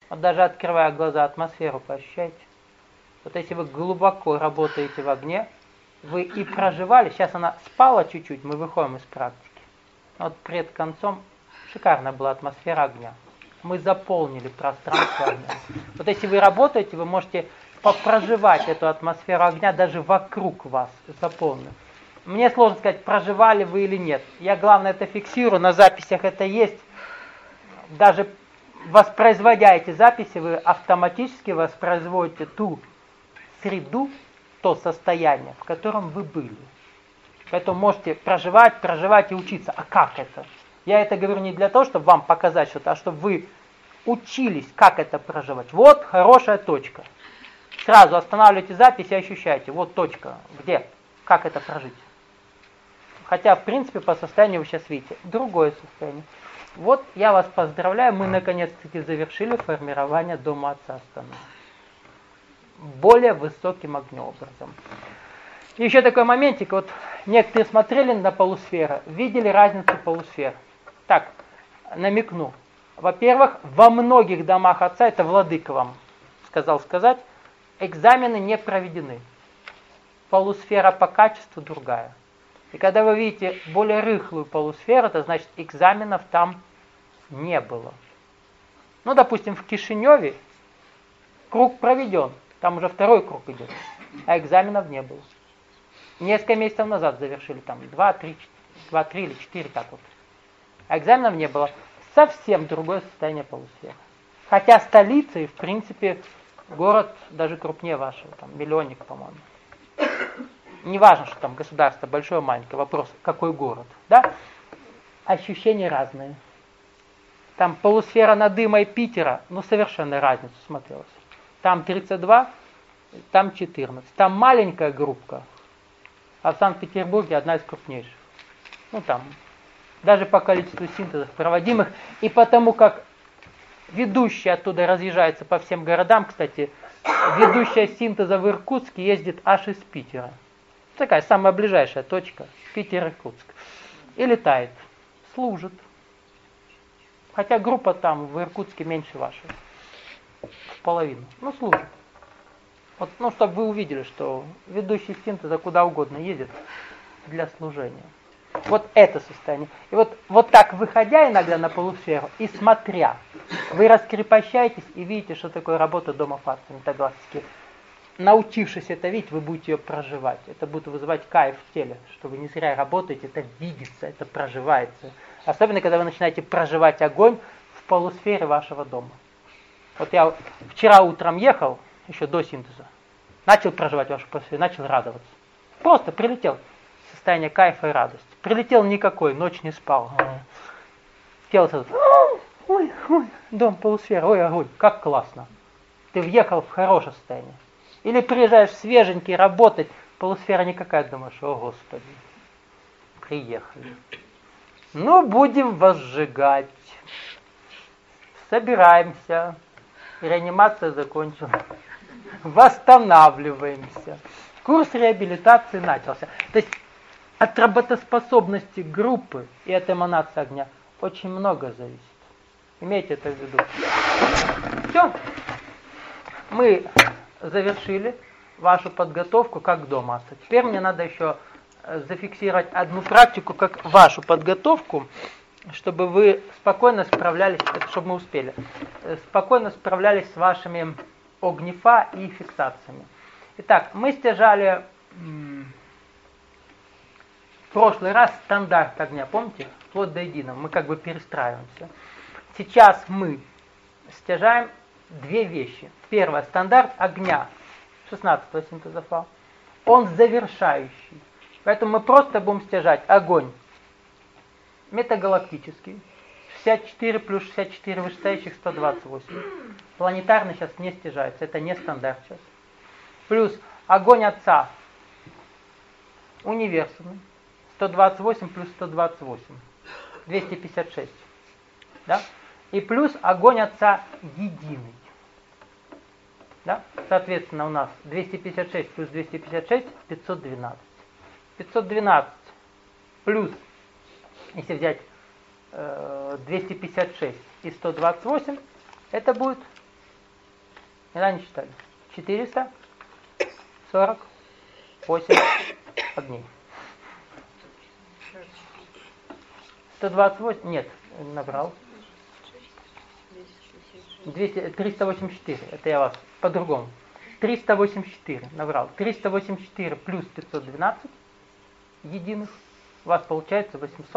Вот даже открывая глаза, атмосферу поощущайте. Вот если вы глубоко работаете в огне, вы и проживали, сейчас она спала чуть-чуть, мы выходим из практики. Вот перед концом шикарная была атмосфера огня. Мы заполнили пространство огня. Вот если вы работаете, вы можете попроживать эту атмосферу огня даже вокруг вас, заполнив. Мне сложно сказать, проживали вы или нет. Я, главное, это фиксирую, на записях это есть. Даже воспроизводя эти записи, вы автоматически воспроизводите ту среду, то состояние, в котором вы были. Поэтому можете проживать и учиться. А как это? Я это говорю не для того, чтобы вам показать что-то, а чтобы вы учились, как это проживать. Вот хорошая точка. Сразу останавливайте запись и ощущайте. Вот точка. Где? Как это прожить? Хотя, в принципе, по состоянию вы сейчас видите. Другое состояние. Вот я вас поздравляю, мы наконец-таки завершили формирование Дома Отца Астаны. Более высоким огнеобразом. Еще такой моментик, вот некоторые смотрели на полусферы, видели разницу полусфер. Так, намекну. Во-первых, во многих домах Отца, это Владыка вам сказал сказать, экзамены не проведены. Полусфера по качеству другая. И когда вы видите более рыхлую полусферу, это значит, экзаменов там не было. Ну, допустим, в Кишиневе круг проведен, там уже второй круг идет, а экзаменов не было. Несколько месяцев назад завершили, там 2-3 или 4, так вот. А экзаменов не было. Совсем другое состояние полусферы. Хотя столица и, в принципе, город даже крупнее вашего, там, миллионник, по-моему. Не важно, что там государство большое, маленькое, вопрос, какой город, да? Ощущения разные. Там полусфера Надыма и Питера, ну, совершенно разницу смотрелась. Там 32, там 14. Там маленькая группка, а в Санкт-Петербурге одна из крупнейших. Ну, там, даже по количеству синтезов проводимых, и потому как ведущая оттуда разъезжается по всем городам, кстати, ведущая синтеза в Иркутске ездит аж из Питера. Такая самая ближайшая точка, Питер-Иркутск. И летает, служит. Хотя группа там в Иркутске меньше вашей. В половину. Ну, служит. Вот, ну, чтобы вы увидели, что ведущий синтеза куда угодно ездит для служения. Вот это состояние. И вот так, выходя иногда на полусферу и смотря, вы раскрепощаетесь и видите, что такое работа Дома Фатса, метагалактически. Научившись это видеть, вы будете ее проживать. Это будет вызывать кайф в теле, что вы не зря работаете, это видится, это проживается. Особенно, когда вы начинаете проживать огонь в полусфере вашего дома. Вот я вчера утром ехал, еще до синтеза, начал проживать вашу полусферу, начал радоваться. Просто прилетел. Состояние кайфа и радости. Прилетел никакой, ночь не спал. Тело сразу, ой, дом, полусфера, ой, огонь, как классно. Ты въехал в хорошее состояние. Или приезжаешь свеженький работать, полусфера никакая, думаешь, о Господи, приехали. Ну, будем возжигать. Собираемся. Реанимация закончилась. Восстанавливаемся. Курс реабилитации начался. То есть от работоспособности группы и от эманации огня очень много зависит. Имейте это в виду. Все. Мы завершили вашу подготовку как дома. Теперь мне надо еще зафиксировать одну практику как вашу подготовку, чтобы вы спокойно справлялись, чтобы мы успели, спокойно справлялись с вашими огнифа и фиксациями. Итак, мы стяжали в прошлый раз стандарт огня, помните? Вплоть до единого. Мы как бы перестраиваемся. Сейчас мы стяжаем две вещи. Первое, стандарт огня 16-го синтеза фа. Он завершающий. Поэтому мы просто будем стяжать огонь метагалактический. 64 плюс 64 вышестоящих 128. Планетарный сейчас не стяжается. Это не стандарт сейчас. Плюс огонь Отца универсальный. 128 плюс 128. 256. Да? И плюс огонь Отца единый. Да? Соответственно, у нас 256 плюс 256 512. 512 плюс, если взять 256 и 128, это будет Когда не считали? 448 огней. 128, нет, набрал. 384, это я вас по-другому. 384 набрал. 384 плюс 512 единых. У вас получается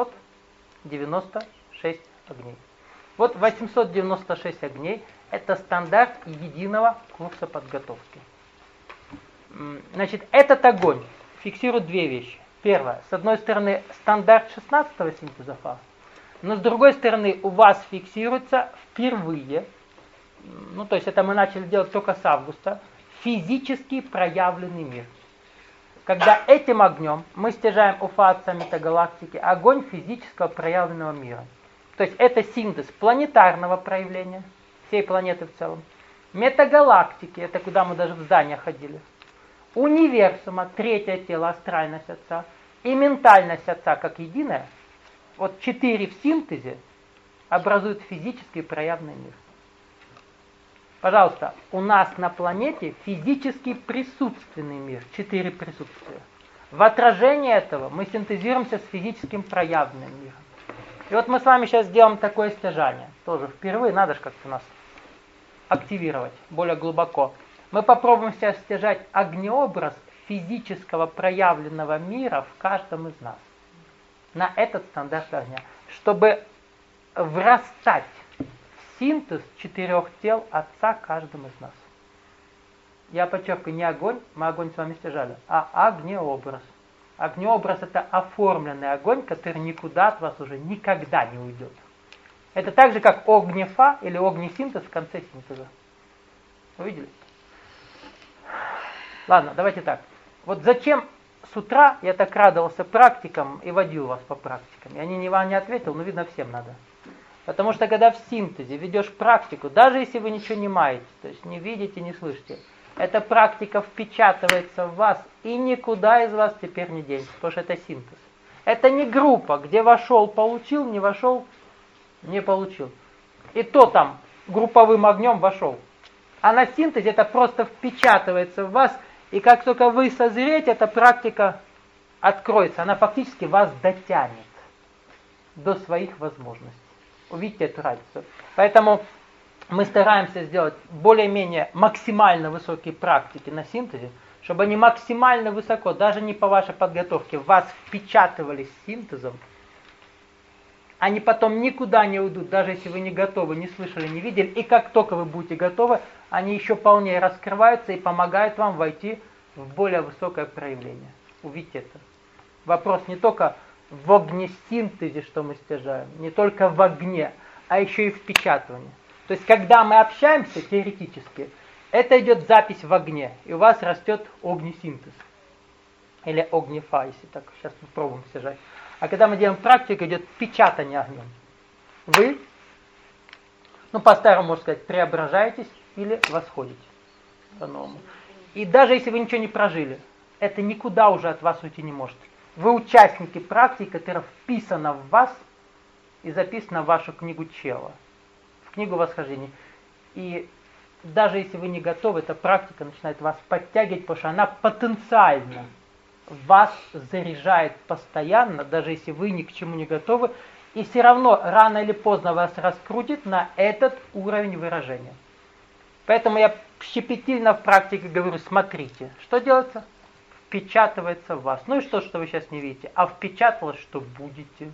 896 огней. Вот 896 огней – это стандарт единого курса подготовки. Значит, этот огонь фиксирует две вещи. Первое, с одной стороны, стандарт 16-го синтеза фаз, но с другой стороны, у вас фиксируется впервые, ну то есть это мы начали делать только с августа, физически проявленный мир. Когда этим огнем мы стяжаем у фаза метагалактики огонь физического проявленного мира. То есть это синтез планетарного проявления, всей планеты в целом, метагалактики, это куда мы даже в здания ходили, универсума, третье тело, астральность Отца, и ментальность Отца как единое, вот 4 в синтезе образуют физически проявленный мир. Пожалуйста, у нас на планете физически присутственный мир, 4 присутствия. В отражении этого мы синтезируемся с физическим проявленным миром. И вот мы с вами сейчас сделаем такое стяжание. Тоже впервые, надо же как-то нас активировать более глубоко. Мы попробуем сейчас стяжать огнеобраз физического проявленного мира в каждом из нас. На этот стандарт огня. Чтобы врастать в синтез 4 тел Отца каждым из нас. Я подчеркиваю, не огонь, мы огонь с вами стяжали, а огнеобраз. Огнеобраз – это оформленный огонь, который никуда от вас уже никогда не уйдет. Это так же, как огнефа или огнесинтез в конце синтеза. Увидели? Ладно, давайте так. Вот зачем с утра я так радовался практикам и водил вас по практикам? Я вам не ответил, но видно всем надо. Потому что когда в синтезе ведешь практику, даже если вы ничего не маете, то есть не видите, не слышите, эта практика впечатывается в вас и никуда из вас теперь не денется, потому что это синтез. Это не группа, где вошел, получил, не вошел, не получил. И то там групповым огнем вошел. А на синтезе это просто впечатывается в вас, и как только вы созреете, эта практика откроется. Она фактически вас дотянет до своих возможностей. Увидите эту разницу. Поэтому мы стараемся сделать более-менее максимально высокие практики на синтезе, чтобы они максимально высоко, даже не по вашей подготовке, в вас впечатывались синтезом. Они потом никуда не уйдут, даже если вы не готовы, не слышали, не видели. И как только вы будете готовы, они еще полнее раскрываются и помогают вам войти в более высокое проявление. Увидите это. Вопрос не только в огнесинтезе, что мы стяжаем, не только в огне, а еще и в впечатывании. То есть, когда мы общаемся теоретически, это идет запись в огне, и у вас растет огнесинтез. Или огнефа, если так. Сейчас попробуем стяжать. А когда мы делаем практику, идет печатание огнем. Вы, по-старому можно сказать, преображаетесь или восходите по-новому. И даже если вы ничего не прожили, это никуда уже от вас уйти не может. Вы участники практики, которая вписана в вас и записана в вашу книгу Чела, в книгу восхождения. И даже если вы не готовы, эта практика начинает вас подтягивать, потому что она потенциально вас заряжает постоянно, даже если вы ни к чему не готовы, и все равно рано или поздно вас раскрутит на этот уровень выражения. Поэтому я щепетильно в практике говорю, смотрите, что делается? Впечатывается в вас. Ну и что вы сейчас не видите? А впечаталось, что будете.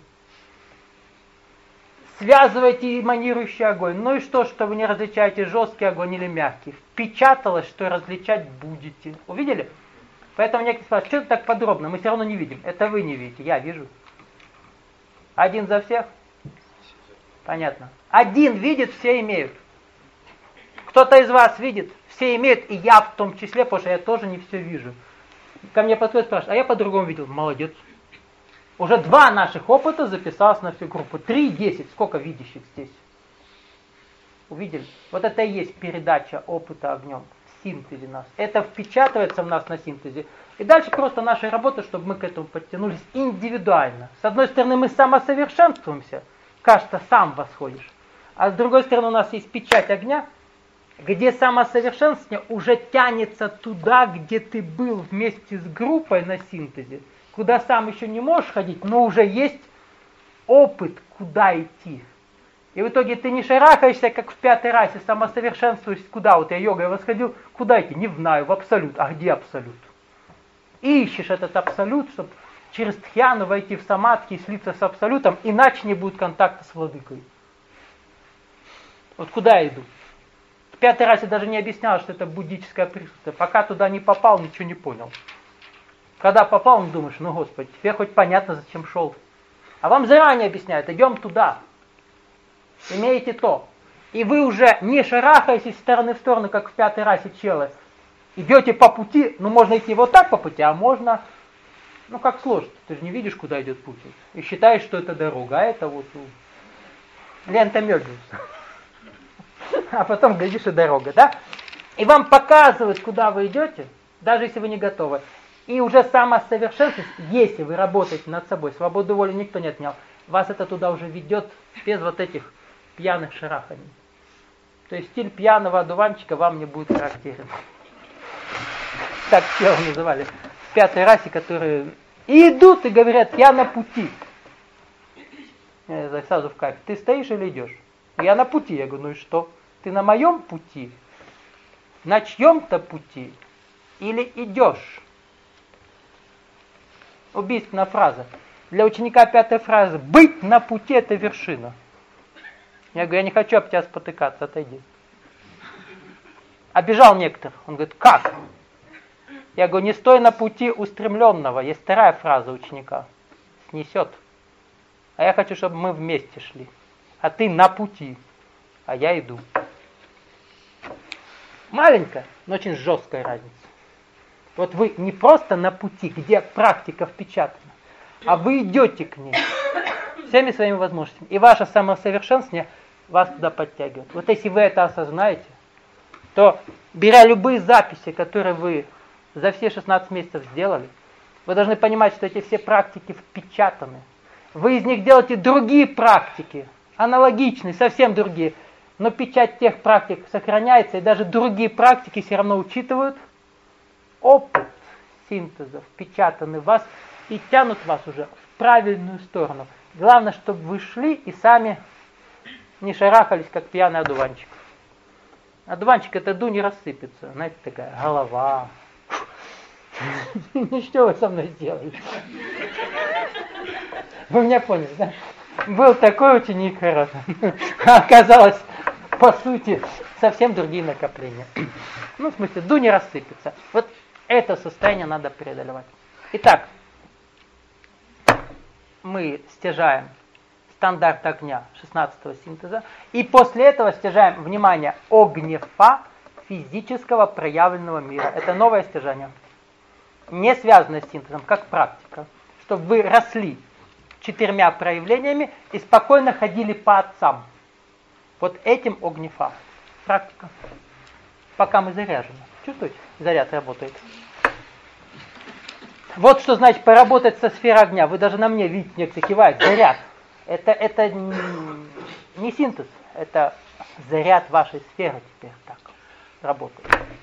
Связывайте эманирующий огонь. Ну и что вы не различаете жесткий огонь или мягкий? Впечаталось, что различать будете. Увидели? Поэтому некоторые спрашивают, что это так подробно? Мы все равно не видим. Это вы не видите, я вижу. Один за всех? Понятно. Один видит, все имеют. Кто-то из вас видит, все имеют, и я в том числе, потому что я тоже не все вижу. Ко мне подходит, спрашивает, а я по-другому видел. Молодец. Уже 2 наших опыта записалось на всю группу. 3, 10. Сколько видящих здесь? Увидели? Вот это и есть передача опыта огнем в синтезе нас. Это впечатывается в нас на синтезе. И дальше просто наша работа, чтобы мы к этому подтянулись индивидуально. С одной стороны, мы самосовершенствуемся. Кажется, сам восходишь. А с другой стороны, у нас есть печать огня, где самосовершенствование уже тянется туда, где ты был вместе с группой на синтезе, куда сам еще не можешь ходить, но уже есть опыт, куда идти. И в итоге ты не шарахаешься, как в 5-й расе, самосовершенствуешься, куда? Вот я йогой восходил, куда идти? Не знаю, в абсолют. А где абсолют? И ищешь этот абсолют, чтобы через тхьяну войти в самадхи и слиться с абсолютом, иначе не будет контакта с владыкой. Вот куда я иду? В 5-й расе даже не объяснял, что это буддическое присутствие. Пока туда не попал, ничего не понял. Когда попал, думаешь, ну Господи, тебе хоть понятно, зачем шел. А вам заранее объясняют, идем туда. Имеете то. И вы уже не шарахаетесь из стороны в сторону, как в 5-й расе челы. Идете по пути, ну можно идти вот так по пути, а можно, ну как сложно. Ты же не видишь, куда идет путь. И считаешь, что это дорога, а это вот лента Мёбиуса. А потом глядишь, и дорога, да? И вам показывают, куда вы идете, даже если вы не готовы. И уже самосовершенствование, если вы работаете над собой, свободу воли никто не отнял, вас это туда уже ведет без вот этих пьяных шараханий. То есть стиль пьяного одуванчика вам не будет характерен. Так чего называли в 5-й расе, которые и идут и говорят, я на пути. Я сразу в кайф. Ты стоишь или идешь? Я на пути. Я говорю, ну и что? Ты на моем пути? На чьем-то пути? Или идешь? Убийственная фраза. Для ученика 5-й фразы быть на пути — это вершина. Я говорю, я не хочу об тебя спотыкаться, отойди. Обижал некоторых. Он говорит, как? Я говорю, не стой на пути устремленного. Есть 2-я фраза ученика. Снесет. А я хочу, чтобы мы вместе шли. А ты на пути, а я иду. Маленькая, но очень жесткая разница. Вот вы не просто на пути, где практика впечатана, а вы идете к ней всеми своими возможностями. И ваше самосовершенствование вас туда подтягивает. Вот если вы это осознаете, то, беря любые записи, которые вы за все 16 месяцев сделали, вы должны понимать, что эти все практики впечатаны. Вы из них делаете другие практики, аналогичные, совсем другие. Но печать тех практик сохраняется, и даже другие практики все равно учитывают опыт синтеза, впечатанный в вас, и тянут вас уже в правильную сторону. Главное, чтобы вы шли и сами не шарахались, как пьяный одуванчик. Одуванчик — это дунь не рассыпется. Знаете, такая голова. Ну что вы со мной сделали? Вы меня поняли, да? Был такой ученик хороший. Оказалось, по сути, совсем другие накопления. Ну, в смысле, дунь не рассыпется. Вот это состояние надо преодолевать. Итак, мы стяжаем стандарт огня 16-го синтеза, и после этого стяжаем, внимание, огнефа физического проявленного мира. Это новое стяжание. Не связанное с синтезом, как практика. Чтобы вы росли 4 проявлениями и спокойно ходили по отцам. Вот этим огнефа. Практика. Пока мы заряжены. Чувствуете? Заряд работает. Вот что значит поработать со сферой огня. Вы даже на мне видите, некоторые кивают. Заряд. Это не синтез. Это заряд вашей сферы теперь так работает.